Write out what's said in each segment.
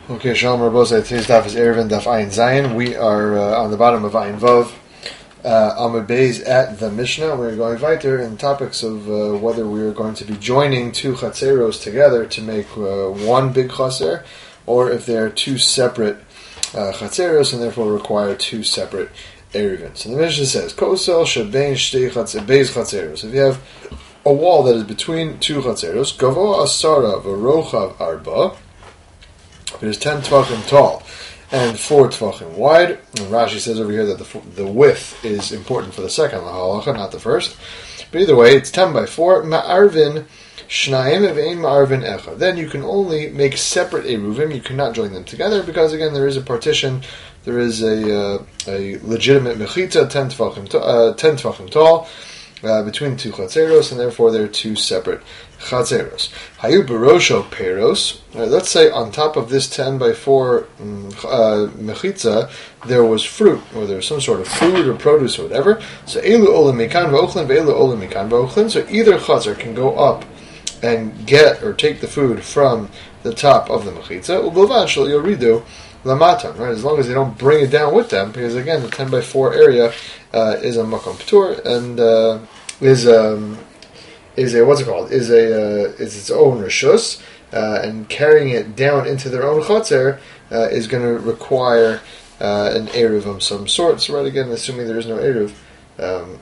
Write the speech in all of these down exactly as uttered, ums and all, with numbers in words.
Okay, Shalom Rabbosai. Today's daf is Erevin Daf Ayin Zayin. We are uh, on the bottom of Ayin Vav, uh, Amud Beis at the Mishnah. We're going weiter in topics of uh, whether we are going to be joining two chatzeros together to make uh, one big chatzer, or if they are two separate uh, chatzeros and therefore require two separate Erevin. So the Mishnah says, Kosel shebein shtei beis chatzeros. If you have a wall that is between two chatzeros, gavo asara v'rochav arba. It is ten tvachim tall and four tvachim wide. And Rashi says over here that the the width is important for the second halacha, not the first. But either way, it's ten by four. Ma'arvin shnayim ve'ein ma'arvin echad. Then you can only make separate eruvim. You cannot join them together because again there is a partition. There is a uh, a legitimate mechita ten tvachim uh, ten tvachim tall uh, between two chatzeros, and therefore they're two separate chatzeros. Hayu barosho peros. Uh, let's say on top of this ten by four um, uh, mechitza, there was fruit, or there was some sort of food or produce or whatever. So elu olim mikan v'ochlin ve'elu olim mikan v'ochlin. So either chatzer can go up and get or take the food from the top of the mechitza. Ubelvad shel yoridu lamatan. Right, as long as they don't bring it down with them, because again the ten by four area uh, is a makom p'tur and uh, is um, is a what's it called? Is a uh, is its own rishus, uh, and carrying it down into their own chatzer uh, is going to require uh, an eruv of some sort. So right again, assuming there is no eruv, um,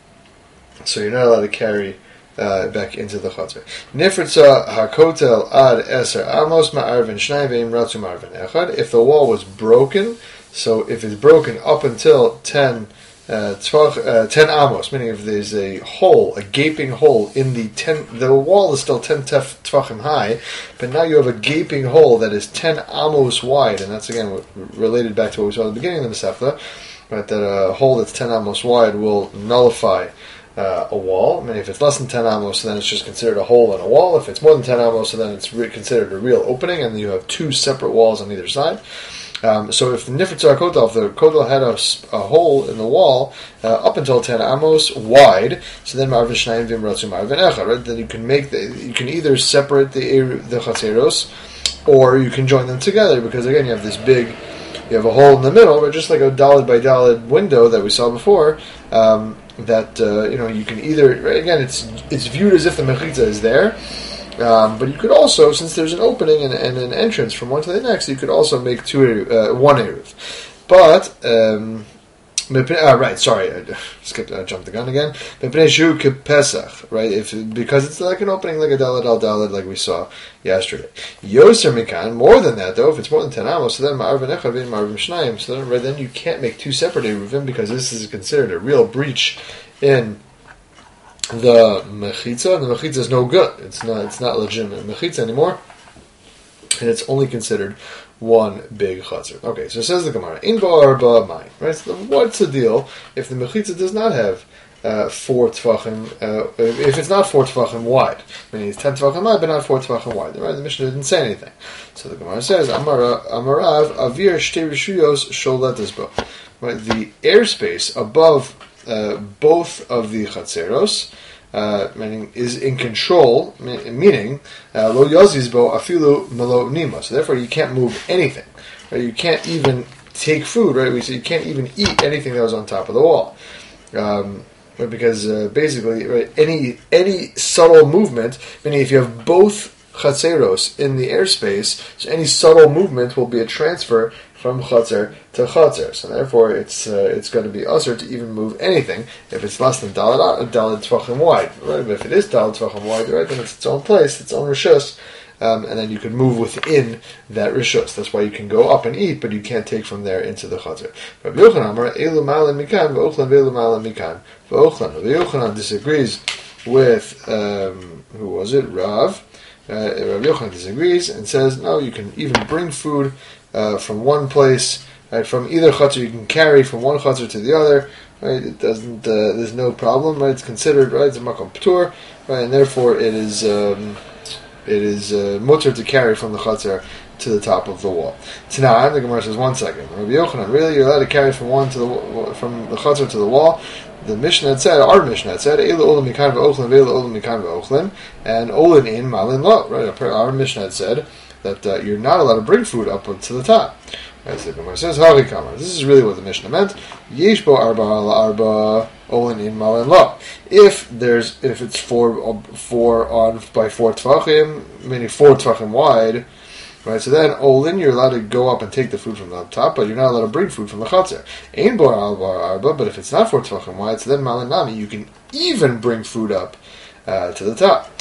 so you're not allowed to carry uh, back into the chatzer. Nifritza hakotel ad eser amos ma'arvin shnai ve'im ratzu ma'arvin echad. If the wall was broken, so if it's broken up until ten. Uh, twelve, uh, ten amos, meaning if there's a hole, a gaping hole in the ten, the wall is still ten tef, tvachim high, but now you have a gaping hole that is ten amos wide, and that's again related back to what we saw at the beginning of the Masechta, right? That a hole that's ten amos wide will nullify uh, a wall. I mean, if it's less than ten amos, then it's just considered a hole in a wall. If it's more than ten amos, then it's re- considered a real opening, and you have two separate walls on either side. Um, so if the nifritza kotel, if the kotel had a, a hole in the wall uh, up until ten amos wide, so then ma'arvin shnayim v'im ratzu ma'arvin echad, right? Then you can make the, you can either separate the the chatzeros, or you can join them together because again you have this big, you have a hole in the middle, but just like a daled by daled window that we saw before, um, that uh, you know you can either right, again it's it's viewed as if the mechitza is there. Um, but you could also, since there's an opening and, and an entrance from one to the next, you could also make two, uh, one eruv. But, um, uh, right, sorry, I skipped, I jumped the gun again. Pesach, right? If because it's like an opening, like a dalad al dalad, like we saw yesterday. Yoser mikan, more than that though. If it's more than ten amos, so then ma'arvin echad v'im ma'arvin shnayim. So then, right, then you can't make two separate eruvim because this is considered a real breach in the mechitza. The mechitza is no good. It's not. It's not legitimate mechitza anymore, and it's only considered one big chatzer. Okay, so it says the Gemara in ba'arba mine. Right. So what's the deal if the mechitza does not have uh, four tefachim? Uh, if it's not four tefachim wide, meaning it's ten tefachim wide, but not four tefachim wide. Right. The Mishnah didn't say anything. So the Gemara says Amara Amarav Avir Shtei Rishuyos Sholetas Bo. Right. The airspace above Uh, both of the chatzeros, uh, meaning is in control, meaning lo yazizbo afilu melo nima. So therefore, you can't move anything. Right? You can't even take food. Right? We say you can't even eat anything that was on top of the wall, um, because uh, basically, right, any any subtle movement, meaning if you have both chatzeros in the airspace, so any subtle movement will be a transfer from chatzer to chatzer. So therefore, it's uh, it's going to be usher to even move anything if it's less than daled daled tvachim wide. Right? But if it is daled tvachim wide, right, then it's its own place, its own rishus, um, and then you can move within that rishus. That's why you can go up and eat, but you can't take from there into the chatzer. Rabbi Yochanan Amar elu ma'alim mikan v'ochlan ve'elu ma'alim mikan v'ochlan. Rabbi Yochanan disagrees with um, who was it? Rav. Uh, Rabbi Yochanan disagrees and says no, you can even bring food Uh, from one place, right, from either chutzner, you can carry from one chutzner to the other, right, it doesn't, uh, there's no problem, right, it's considered, right, it's a makom p'tur, right, and therefore it is, um, it is, uh, mutter to carry from the chutzner to the top of the wall. Tana'an, the Gemara says, one second, Rabbi Yochanan, really, you're allowed to carry from one to the, from the chutzner to the wall? the Mishnah had said, our Mishnah had said, Eila Olim Mikan V'Ochlin, Ve'Eila Olim Mikan V'Ochlin, and Olin in Malin Lo. Right? Our Mishnah had said that uh, you're not allowed to bring food up to the top. As the Gemara says, Hari Kamar. This is really what the Mishnah meant. Yesh bo arba ala arba olin in malin lo. If there's if it's four four on by four tvachim, meaning four tvachim wide, right? So then olin, you're allowed to go up and take the food from the top, but you're not allowed to bring food from the chatzar. Ein bo arba arba, but if it's not four tvachim wide, so then malin nami, you can even bring food up uh, to the top.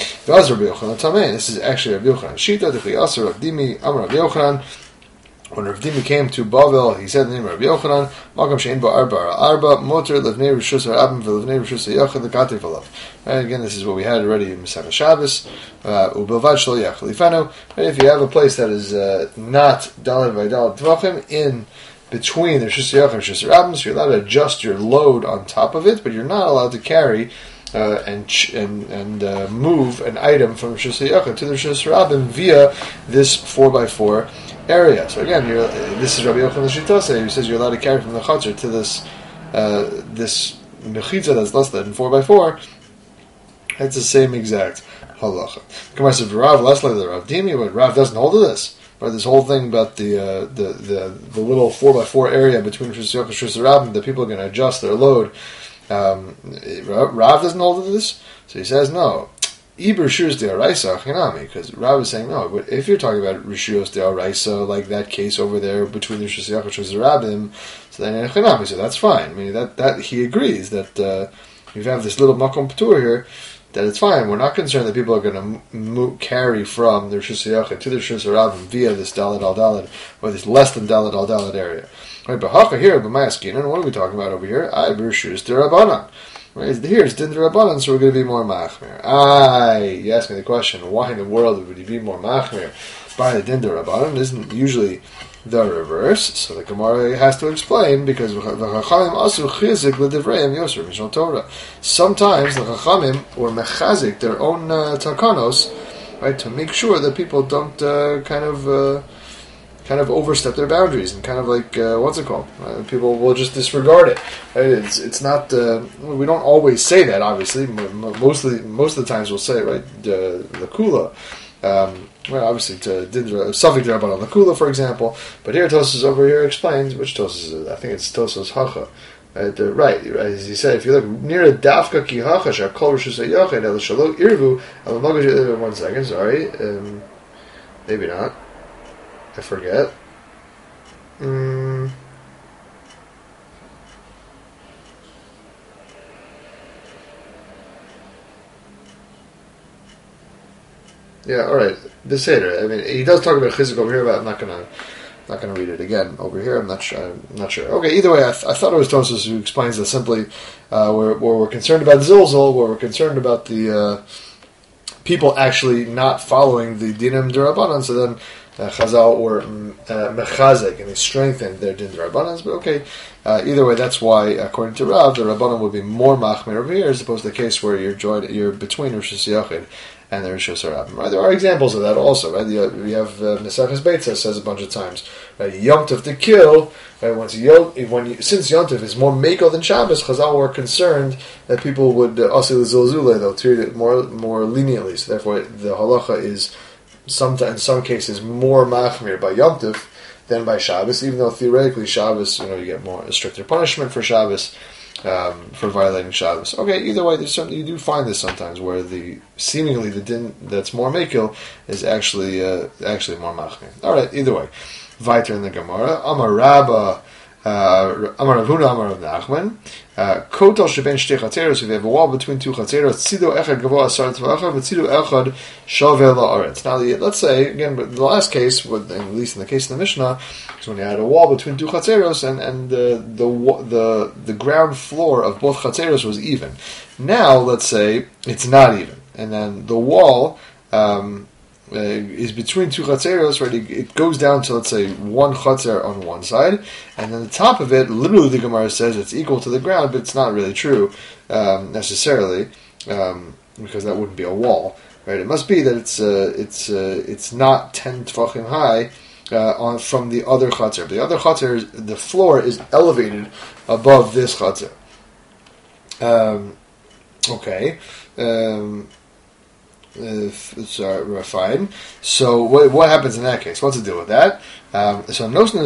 This is actually Rabbi Yochanan. Shita dechi aser Rav Dimi Amar Rabbi Yochanan. When Rav Dimi came to Bavel, he said the name of Rabbi Yochanan, Makam she'en bo arba arba, motor levnei rishus harabim v'levnei rishus hayachid l'katev alav. And again, this is what we had already in Masechah Shabbos. Ubilvad shlo yachid lifanu. If you have a place that is uh, not daled by daled tvachim, in between the rishus hayachid and rishus harabim, so you're allowed to adjust your load on top of it, but you're not allowed to carry Uh, and ch- and and uh, move an item from Rishus Hayachid to the Rishus Harabim via this four by four area. So again, you're, this is Rabbi Yochanan Shitase, who says you're allowed to carry from the chatzar to this uh, this mechitza that's less than four by four. It's the same exact halacha. Gemara says Rav, less like the Rav Dimi, but Rav doesn't hold to this. Right, this whole thing about the uh, the, the the little four by four area between Rishus Hayachid and Rishus Harabim, that people are going to adjust their load. Um, Rav doesn't hold to this, so he says no. Iber Rishus De'araisa Chinami, because Rav is saying no. But if you're talking about Rishus De'araisa, like that case over there between the Rishus Hayachid and Rishus Harabim, so then Chinami, so that's fine. I mean that that he agrees that uh, you have this little makom p'tur here, that it's fine. We're not concerned that people are going to mo- carry from the Rishus Hayachid to the Rishus Harabim via this Daled al Daled or this less than Daled al Daled area. Right, but Haka here, but Mayaskinan, what are we talking about over here? I Rishus D'Rabbanan. Right, here's Din D'Rabbanan, so we're going to be more Machmir. Aye, you ask me the question, why in the world would you be more Machmir by the Din D'Rabbanan? Isn't usually the reverse. So the Gemara has to explain, because the Chachamim asu chizik l'divrayim yoser mishal Torah. Sometimes the Chachamim or mechazik their own uh, takanos, right, to make sure that people don't uh, kind of. Uh, kind of overstep their boundaries and kind of like, uh, what's it called? Uh, people will just disregard it. Right? It's it's not, uh, we don't always say that, obviously. Mostly, most of the times we'll say, right, the, the kula. Um, well, obviously, to Dindra, Safik Rabban on the kula, for example. But here Tosas over here explains, which Tosas is it? I think it's Tosas Hacha. Right, uh, right, as he said, if you look near a dafka ki hacha shakol rishus hayached el shalok irvu al magaj. One second, sorry, um, maybe not. I forget. Mm. Yeah, all right. The Seder. I mean, he does talk about chizik over here, but I'm not gonna, not gonna read it again over here. I'm not sure. I'm not sure. Okay. Either way, I, th- I thought it was Tosas who explains that simply, uh, where, where we're concerned about zilzal, where we're concerned about the uh, people actually not following the dinim d'Rabbanan. So then. Uh, Chazal or uh, Mechazek, and they strengthened their din Rabbanans, but okay. Uh, either way, that's why, according to Rav, the Rabbanan would be more machmir over here, as opposed to the case where you're joined, you're between Rishus Hayachid and the Rishus Harabim. Right? There are examples of that also. Right? The, we have uh, Nesaches Beitzah says a bunch of times, right? Yom Tov to kill. Right? Once Yom, when you, since Yom Tov is more Mekel than Shabbos, Chazal were concerned that people would asil zilzule, they'll treat it more more leniently. So therefore, the halacha is. Sometimes, in some cases, more machmir by Yom Tov than by Shabbos, even though theoretically Shabbos, you know, you get more a stricter punishment for Shabbos, um, for violating Shabbos. Okay, either way, there's some, you do find this sometimes where the seemingly the din that's more mekil is actually uh, actually more machmir. All right, either way, weiter in the Gemara, Amar Rabba. Amar Rav Huna, Amar Rav Nachman. Kotel sheben shtei chatzeros. If you have a wall between two chatzeros, tzido echad gavoa asar tvachah, v'tzido echad shaveh la'aretz. Now, let's say again, but the last case, at least in the case of the Mishnah, is when you had a wall between two chatzeros, and and uh, the the the ground floor of both chatzeros was even. Now, let's say it's not even, and then the wall. Um, Uh, is between two chatzeros, right? It, it goes down to, let's say, one chatzer on one side, and then the top of it, literally the Gemara says it's equal to the ground, but it's not really true, um, necessarily, um, because that wouldn't be a wall, right? It must be that it's uh, it's uh, it's not ten tefachim high uh, on from the other chatzer. The other chatzer, the floor is elevated above this chatzer. Um, okay. Um, Uh, sorry, fine. So what what happens in that case? What's to do with that? Um, so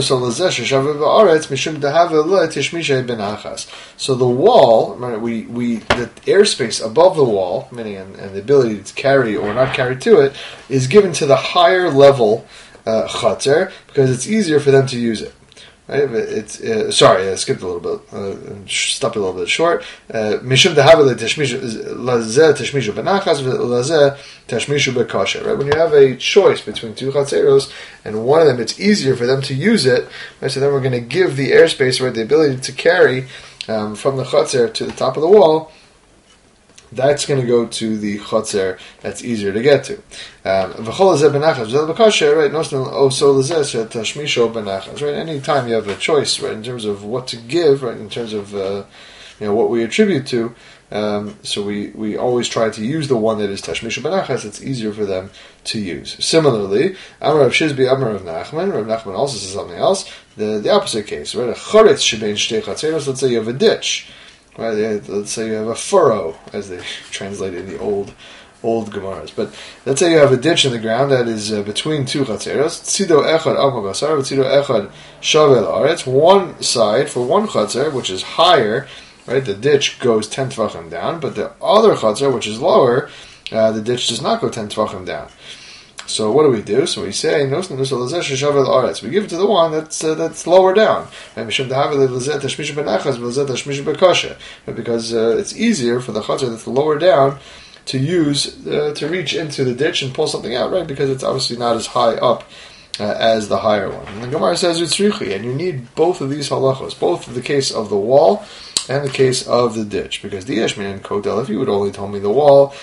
So the wall, right, we we the airspace above the wall, meaning and, and the ability to carry or not carry to it, is given to the higher level uh, chater because it's easier for them to use it. Right? It's uh, sorry, I skipped a little bit, uh, stopped a little bit short. Mishum dehavele tashmishu lazeh tashmishu benachas lazeh tashmishu bekasher. Right? When you have a choice between two chatzeros and one of them, it's easier for them to use it. Right? So then we're going to give the airspace or the ability to carry um, from the chatzer to the top of the wall. That's going to go to the chotzer that's easier to get to. Um, right? Anytime you have a choice, right, in terms of what to give, right, in terms of uh, you know what we attribute to, um, so we, we always try to use the one that is tashmishu benachas. It's easier for them to use. Similarly, Amar Rav Shizbi, Amar Rav Nachman. Rav Nachman also says something else. The the opposite case, right? A choretz shebein shtei chatzeros. Let's say you have a ditch. Right, let's say you have a furrow, as they translate in the old, old Gemaras. But let's say you have a ditch in the ground that is uh, between two chatzeros. Tzido echad amar basar, tzido echad shavel aretz. One side for one chatzer, which is higher, right? The ditch goes ten tvachim down, but the other chatzer, which is lower, uh, the ditch does not go ten tvachim down. So what do we do? So we say, we give it to the one that's uh, that's lower down, because uh, it's easier for the chatzar that's lower down to use uh, to reach into the ditch and pull something out, right? Because it's obviously not as high up uh, as the higher one. And the Gemara says utzrichi, and you need both of these halachos, both in the case of the wall and the case of the ditch, because the Yeshmin and Kodel, if you would only tell me the wall,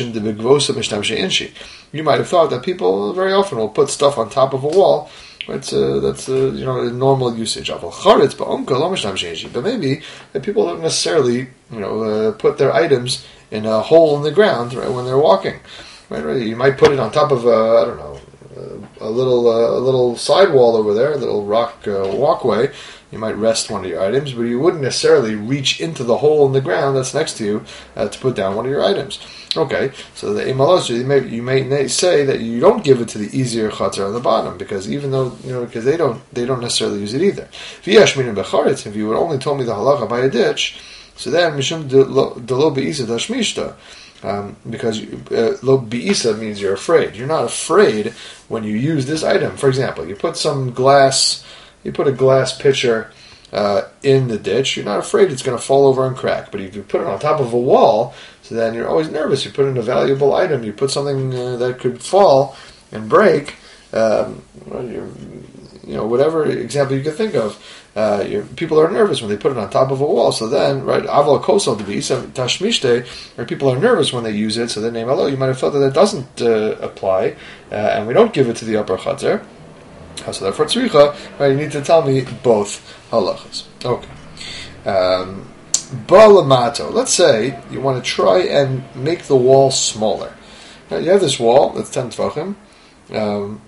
you might have thought that people very often will put stuff on top of a wall. Right? Uh, that's uh, you know a normal usage of charetz, but maybe that people don't necessarily you know uh, put their items in a hole in the ground right when they're walking. Right? Right? You might put it on top of a I don't know a little uh, a little sidewall over there, a little rock uh, walkway. You might rest one of your items, but you wouldn't necessarily reach into the hole in the ground that's next to you uh, to put down one of your items. Okay, so the emalos, you may you may say that you don't give it to the easier chatzar on the bottom because even though you know because they don't they don't necessarily use it either. If you would only told me the halacha by a ditch, so then mishum de lo beisa dashmishta. Um, because uh, lo beisa means you're afraid. You're not afraid when you use this item. For example, you put some glass. You put a glass pitcher uh, in the ditch, you're not afraid it's going to fall over and crack. But if you put it on top of a wall, so then you're always nervous. You put in a valuable item, you put something uh, that could fall and break, um, you know, whatever example you could think of. Uh, people are nervous when they put it on top of a wall. So then, right, aval kosel tashmishte, or people are nervous when they use it. So then, name Allah, you might have thought that that doesn't uh, apply, uh, and we don't give it to the upper chatzar. So therefore, tzricha, right, you need to tell me both halachas. Okay. Um, Balamato. Let's say you want to try and make the wall smaller. Right, you have this wall that's ten tvachim, um,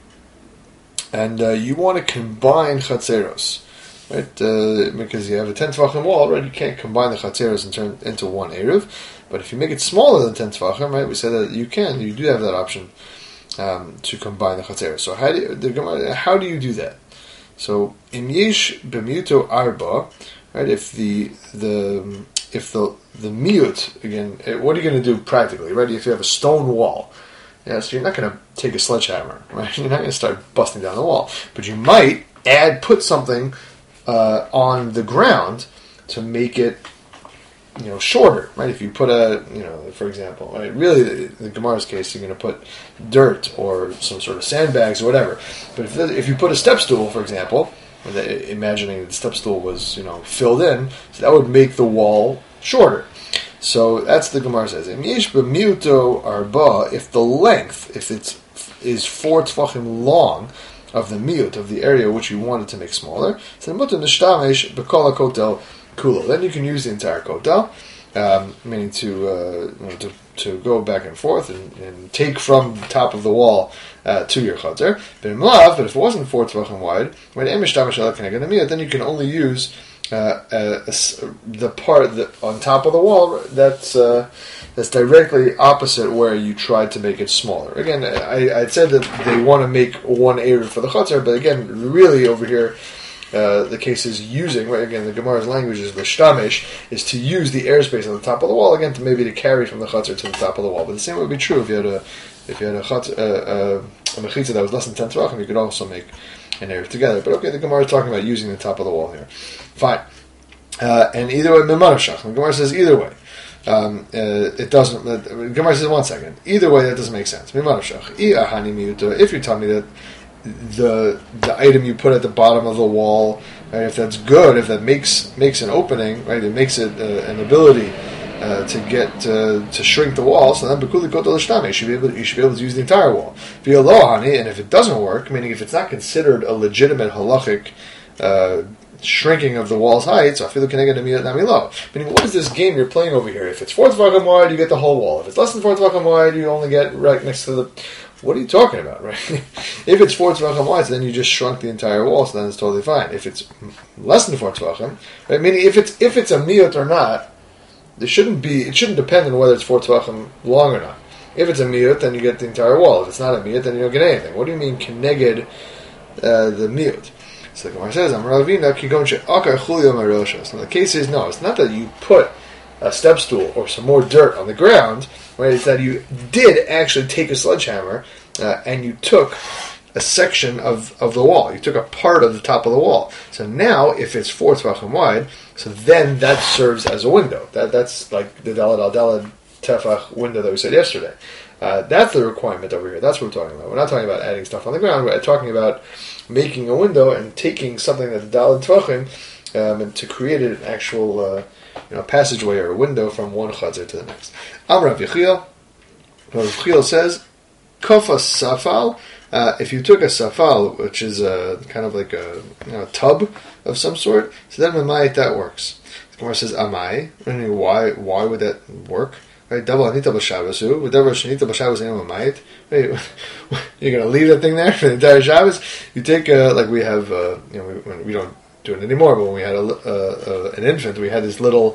and uh, you want to combine chatzeros, right? Uh, because you have a ten tvachim wall, right? You can't combine the chatzeros and turn into one eruv. But if you make it smaller than ten tvachim, right? We said that you can. You do have that option. Um, to combine the chatzeros. So how do you, the, how do you do that? So im yesh b'miuto arba, right? If the the if the the miut again, what are you going to do practically, right? If you have a stone wall, yeah, so you're not going to take a sledgehammer, right? You're not going to start busting down the wall, but you might add put something uh, on the ground to make it. You know, shorter, right? If you put a, you know, for example, right? Really, in the Gemara's case, you're going to put dirt or some sort of sandbags or whatever. But if if you put a step stool, for example, imagining the step stool was, you know, filled in, so that would make the wall shorter. So that's the Gemara says. If the length, if it's is four tefachim long of the miut of the area which you wanted to make smaller, so mutter nishtamesh b'kol hakotel. Kulo. Then you can use the entire kotel, um, meaning to, uh, you know, to to go back and forth and, and take from the top of the wall uh, to your chater. But in lav, but if it wasn't four tvachim wide, then you can only use uh, uh, the part that on top of the wall that's uh, that's directly opposite where you tried to make it smaller. Again, I, I said that they want to make one area for the chutzner, but again, really over here, uh, the case is using, right, again, the Gemara's language is l'shtamesh, is to use the airspace on the top of the wall, again, to maybe to carry from the chutzner to the top of the wall. But the same would be true if you had a if you had a, chutz, uh, uh, a mechitza that was less than ten tvachim, you could also make an area together. But okay, the Gemara is talking about using the top of the wall here. Fine. Uh, and either way, mimanashach. The Gemara says either way. Um, uh, it doesn't. The Gemara says one second. Either way, that doesn't make sense. If you tell me that the the item you put at the bottom of the wall, right, if that's good, if that makes makes an opening, right, it makes it uh, an ability uh, to get uh, to shrink the wall. So then, you should be able to, you should be able to use the entire wall. And if it doesn't work, meaning if it's not considered a legitimate halachic Uh, shrinking of the wall's height, so I feel like can I get a miyat nami low. Meaning, what is this game you're playing over here? If it's four tvachim wide, you get the whole wall. If it's less than four tvachim wide, you only get right next to the. What are you talking about, right? If it's four tvachim wide, so then you just shrunk the entire wall, so then it's totally fine. If it's less than four tvachim, right? Meaning, if it's if it's a miyat or not, there shouldn't be. It shouldn't depend on whether it's four tvachim long or not. If it's a miyat, then you get the entire wall. If it's not a miyat, then you don't get anything. What do you mean keneged uh, the miyat? So the Gemara says, so the case is, no, it's not that you put a step stool or some more dirt on the ground, right? It's that you did actually take a sledgehammer uh, and you took a section of, of the wall. You took a part of the top of the wall. So now, if it's four tvachim wide, so then that serves as a window. That That's like the dalad al dalad tefach window that we said yesterday. Uh, that's the requirement over here. That's what we're talking about. We're not talking about adding stuff on the ground. We're talking about making a window and taking something that's dalad tvachim um, and to create an actual uh, you know, passageway or a window from one chutzner to the next. Amar Rav Yechiel, Rav Yechiel says, kofa safal. Uh, if you took a safal, which is a kind of like a, you know, a tub of some sort, so then mamait that works. The Gemara says amai. Why? Why would that work? Right, double anita b'Shabbos. With double anita b'Shabbos and mamait. You're going to leave that thing there for the entire Shabbos? You take uh, like we have. Uh, you know, we, we don't do it anymore. But when we had a, uh, uh, an infant, we had this little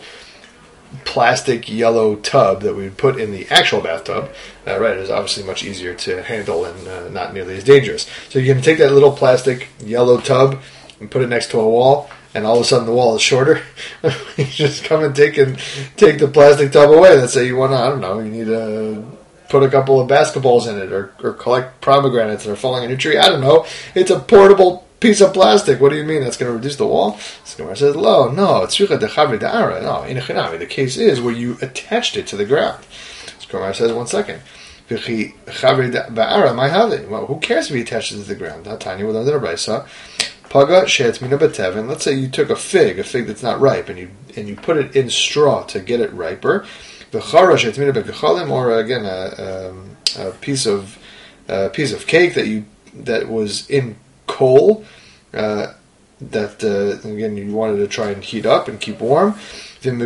plastic yellow tub that we would put in the actual bathtub. Uh, right, it's obviously much easier to handle and uh, not nearly as dangerous. So you can take that little plastic yellow tub and put it next to a wall, and all of a sudden the wall is shorter. You just come and take and take the plastic tub away. Let's say you want to, I don't know, you need to put a couple of basketballs in it, or, or collect pomegranates that are falling on your tree. I don't know. It's a portable piece of plastic. What do you mean that's going to reduce the wall? So Gemara says, "Lo, no, it's sucha dechavri da'ara. No, inachinami. The case is where you attached it to the ground." So Gemara says, "One second. V'chi chavri da'ara, my hali. Well, who cares if he attaches it to the ground? Not tiny with under the brisa. Paga she'etz mina b'tevin. Let's say you took a fig, a fig that's not ripe, and you and you put it in straw to get it riper. V'chara she'etz mina b'gechalim, or again a, um, a piece of a piece of cake that you that was in coal, uh, that uh, again you wanted to try and heat up and keep warm. If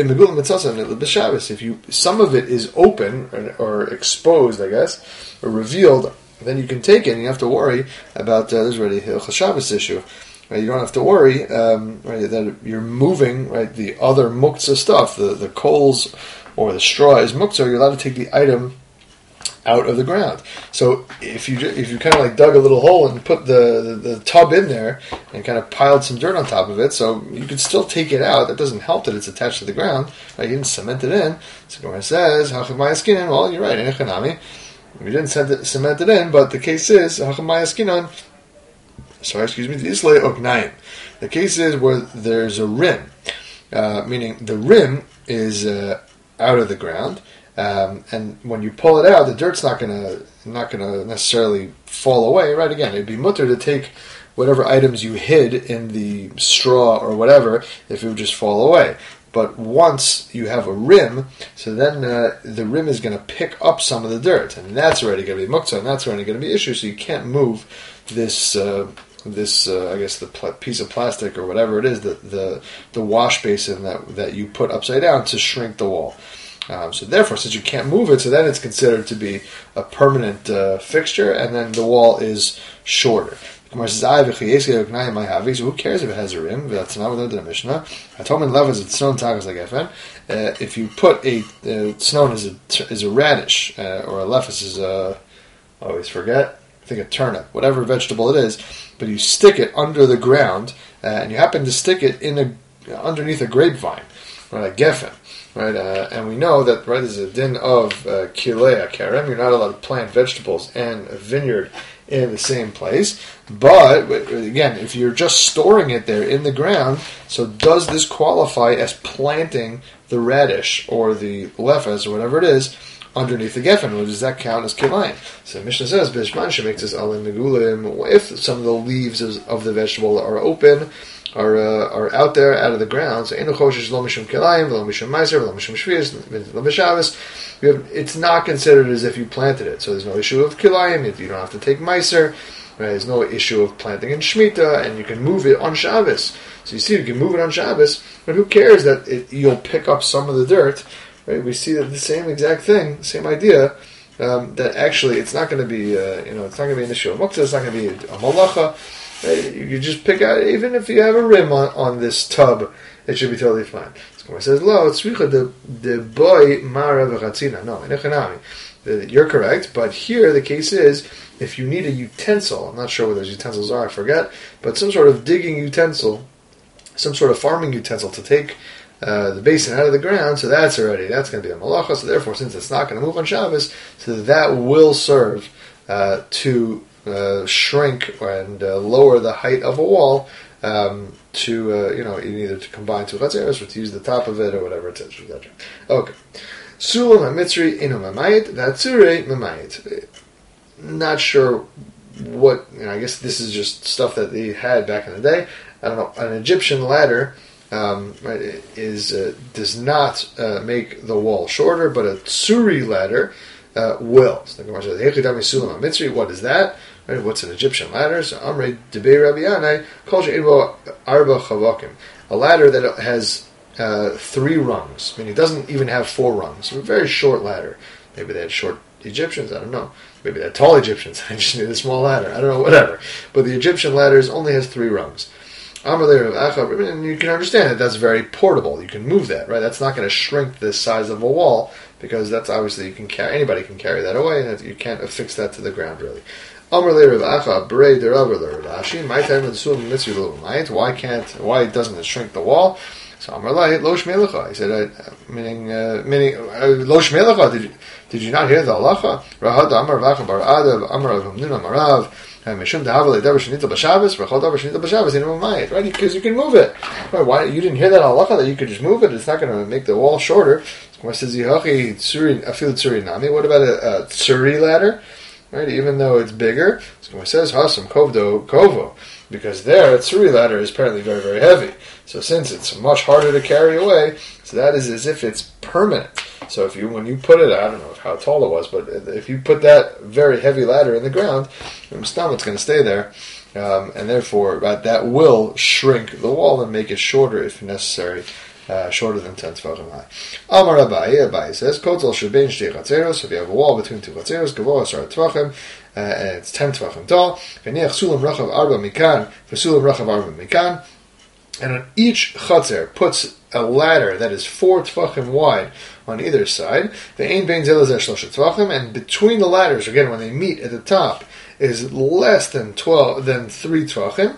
you some of it is open or, or exposed, I guess, or revealed, then you can take it and you have to worry about uh, there's already a Shabbos issue. Right? You don't have to worry um, right, that you're moving right the other muktzah stuff, the, the coals or the straw is muktzah. You're allowed to take the item out of the ground. So if you if you kind of like dug a little hole and put the, the, the tub in there and kind of piled some dirt on top of it, so you could still take it out. That doesn't help that it's attached to the ground. Right? You didn't cement it in. So Gemara says, "Hachamaya skinan." Well, you're right. Enechanami. We didn't cement it in, but the case is Hachamaya skinan. Sorry, excuse me. The islay oknayim. The case is where there's a rim, uh, meaning the rim is uh, out of the ground. Um, and when you pull it out, the dirt's not gonna not gonna necessarily fall away. Right? Again, it'd be mutter to take whatever items you hid in the straw or whatever if it would just fall away. But once you have a rim, so then uh, the rim is going to pick up some of the dirt, and that's already going to be muktzah, and that's already going to be issue. So you can't move this uh, this uh, I guess the pl- piece of plastic or whatever it is, the the, the wash basin that that you put upside down to shrink the wall. Um, so therefore, since you can't move it, so then it's considered to be a permanent uh, fixture, and then the wall is shorter. The Gemara says, "I v'chiyesei l'knayim my havi." So who cares if it has a rim? That's not what we learned in the Mishnah. Atomin levas it's snon tagas like efen. If you put a uh, snon is a is a radish uh, or a lefus is a I always forget. I think a turnip, whatever vegetable it is, but you stick it under the ground, uh, and you happen to stick it in a underneath a grapevine, right? A geffen. Right, uh, and we know that right there's a din of uh, kilei kerem. You're not allowed to plant vegetables and a vineyard in the same place. But again, if you're just storing it there in the ground, so does this qualify as planting the radish or the lefes or whatever it is underneath the geffen? Or does that count as kilayim? So the Mishnah says, "Bishman shemakes this alim megulim." If some of the leaves of the vegetable are open. Are uh, are out there, out of the ground. So enu choshesh lo mishum kilayim, lo mishum meiser, lo mishum shvius, lo mishavus. It's not considered as if you planted it. So there's no issue of kilayim. You don't have to take meiser. Right? There's no issue of planting in shmita, and you can move it on Shabbos. So you see, you can move it on Shabbos, but who cares that it, you'll pick up some of the dirt? Right? We see that the same exact thing, same idea. Um, that actually, it's not going to be, uh, you know, it's not going to be an issue of muktzah. It's not going to be a, a malacha. You can just pick out, even if you have a rim on, on this tub, it should be totally fine. So it says, "Lo, tzricha the boy mara v'chatzina." No, inechanami. You're correct, but here the case is if you need a utensil. I'm not sure what those utensils are. I forget, but some sort of digging utensil, some sort of farming utensil to take uh, the basin out of the ground. So that's already that's going to be a malacha. So therefore, since it's not going to move on Shabbos, so that will serve uh, to. Uh, shrink and uh, lower the height of a wall um, to uh, you know either to combine two chatzeros or to use the top of it or whatever, et cetera, et cetera. Okay, sulam hamitzri inu mamayit v'atzurei mamayit. Not sure what you know. I guess this is just stuff that they had back in the day. I don't know. An Egyptian ladder um, right, is uh, does not uh, make the wall shorter, but a tsuri ladder uh, will. So the Gemara says, "Hechidami sulam hamitzri." What is that? Right, what's an Egyptian ladder? So Amrei Debei Rabbi Yanai calls Evo Arba Chavakim, a ladder that has uh, three rungs. I mean, it doesn't even have four rungs. A very short ladder. Maybe they had short Egyptians. I don't know. Maybe they had tall Egyptians. I just need a small ladder. I don't know. Whatever. But the Egyptian ladders only has three rungs. Amrei Rav Acha, and you can understand that that's very portable. You can move that, right? That's not going to shrink the size of a wall because that's obviously you can carry. Anybody can carry that away, and you can't affix that to the ground really. Why can't? Why doesn't it shrink the wall? So Amar Lo Shmei He said, uh, meaning, uh, meaning uh, Lo Shmei Did you did you not hear the halacha? Rahad Amar Vacha Bar Adav Amar Avnuna Marav Mishum Dahavale Davar Shnita B'Shabbos Rachal Davar Shnita B'Shabbos in Umayit. Right? Because you can move it. Right? Why you didn't hear that halacha that you could just move it? It's not going to make the wall shorter. What says Yihachi Tsuri Afil Tsuri Nami? What about a, a Tsuri ladder? Right, even though it's bigger, so it says Hasam Kovdo Kovo, because there a tsuri ladder is apparently very, very heavy. So since it's much harder to carry away, so that is as if it's permanent. So if you, when you put it, I don't know how tall it was, but if you put that very heavy ladder in the ground, the stomach's going to stay there, um, and therefore that, that will shrink the wall and make it shorter if necessary. Uh, shorter than ten tefachim high. Amar Abaye, Abaye says, Kotel shebein shtei chatzeros, if you have a wall between two chatzeros, gavoa asar tefachim, uh, and it's ten tefachim tall, v'niach sulam rachav arba mikan, v'sulam rachav arba mikan, and on each chatzer puts a ladder that is four tefachim wide on either side, ve'ein bein zelazeh shlosha tefachim, and between the ladders, again, when they meet at the top, is less than twelve, than three tefachim.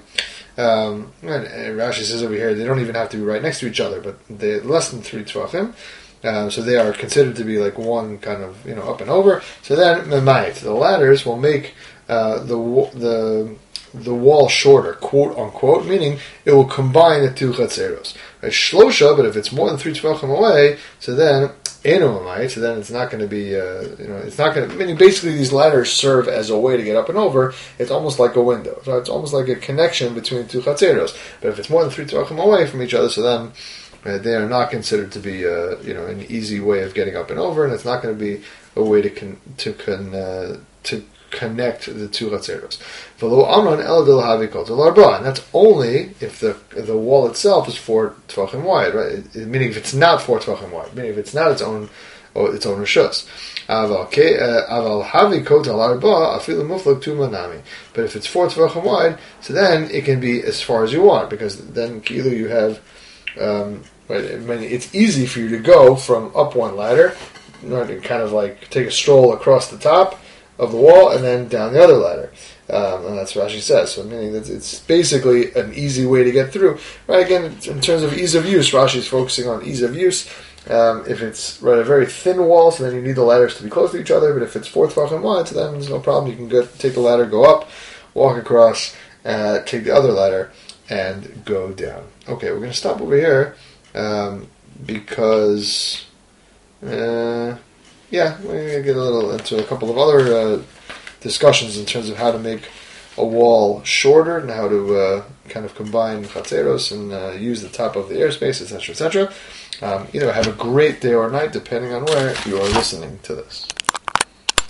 Um, and, and Rashi says over here they don't even have to be right next to each other, but they're less than three tvachim, um, so they are considered to be like one kind of you know up and over. So then memayit, the ladders will make uh, the the the wall shorter, quote unquote, meaning it will combine the two chatzeros. Right, shlosha, but if it's more than three tvachim away, so then enu memayit, so then it's not going to be uh, you know it's not going to. Meaning basically these ladders serve as a way to get up and over. It's almost like a window, so it's almost like a connection between two chatzeros. But if it's more than three tvachim away from each other, so then uh, they are not considered to be uh, you know an easy way of getting up and over, and it's not going to be a way to con- to con- uh, to connect the two chatzeros. V'lo amran el del havi kol tel arba, and that's only if the the wall itself is four tvachim wide, right? It, it, meaning if it's not four tvachim wide, meaning if it's not its own oh, its own rishus. Aval ke- uh, aval havi kotel arba afilu muflag tuma nami. But if it's four tefachim wide, so then it can be as far as you want, because then either you have, um, right, I mean, it's easy for you to go from up one ladder, you know, to kind of like take a stroll across the top of the wall and then down the other ladder. Um, and that's what Rashi says. So meaning that it's basically an easy way to get through. Right, again, in terms of ease of use, Rashi is focusing on ease of use. Um, if it's right, a very thin wall, so then you need the ladders to be close to each other. But if it's four tefachim wide, so then there's no problem. You can go, take the ladder, go up, walk across, uh, take the other ladder, and go down. Okay, we're going to stop over here um, because... Uh, Yeah, we're going to get a little into a couple of other uh, discussions in terms of how to make a wall shorter and how to uh, kind of combine chatzeros and uh, use the top of the airspace, et cetera, et cetera. Um, either have a great day or night, depending on where you are listening to this.